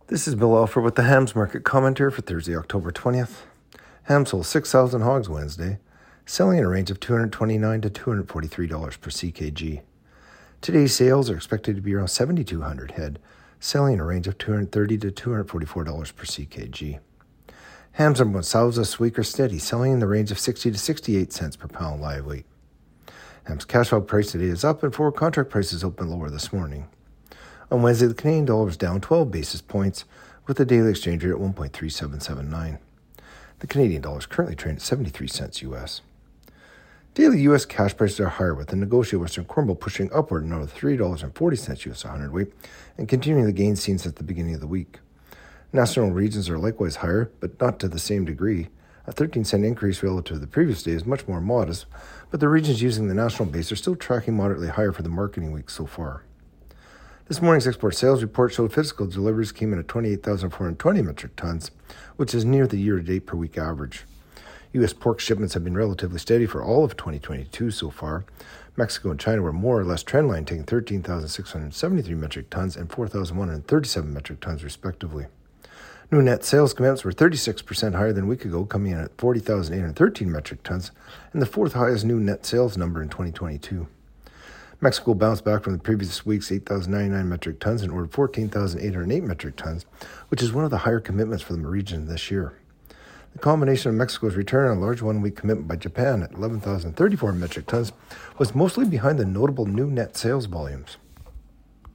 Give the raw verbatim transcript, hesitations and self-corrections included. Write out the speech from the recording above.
This is Bill Alford with the Hams Market Commentary for Thursday, October twentieth. Hams sold six thousand hogs Wednesday, selling in a range of two hundred twenty-nine dollars to two hundred forty-three dollars per C K G. Today's sales are expected to be around seven thousand two hundred head, selling in a range of two hundred thirty dollars to two hundred forty-four dollars per C K G. Hams number one sows this week are steady, selling in the range of sixty to sixty-eight cents per pound live weight. Hams cash hog price today is up and forward contract prices open lower this morning. On Wednesday, the Canadian dollar was down twelve basis points, with the daily exchange rate at one point three seven seven nine. The Canadian dollar is currently trading at seventy-three cents U S. Daily U S cash prices are higher, with the negotiated Western Corn Belt pushing upward another three dollars and forty cents U S a hundredweight and continuing the gains seen since the beginning of the week. National regions are likewise higher, but not to the same degree. A thirteen cent increase relative to the previous day is much more modest, but the regions using the national base are still tracking moderately higher for the marketing week so far. This morning's export sales report showed physical deliveries came in at twenty-eight thousand four hundred twenty metric tons, which is near the year-to-date per week average. U S pork shipments have been relatively steady for all of twenty twenty-two so far. Mexico and China were more or less trendline, taking thirteen thousand six hundred seventy-three metric tons and four thousand one hundred thirty-seven metric tons respectively. New net sales commitments were thirty-six percent higher than a week ago, coming in at forty thousand eight hundred thirteen metric tons, and the fourth highest new net sales number in twenty twenty-two. Mexico bounced back from the previous week's eight thousand ninety-nine metric tons and ordered fourteen thousand eight hundred eight metric tons, which is one of the higher commitments for the region this year. The combination of Mexico's return on a large one-week commitment by Japan at eleven thousand thirty-four metric tons was mostly behind the notable new net sales volumes.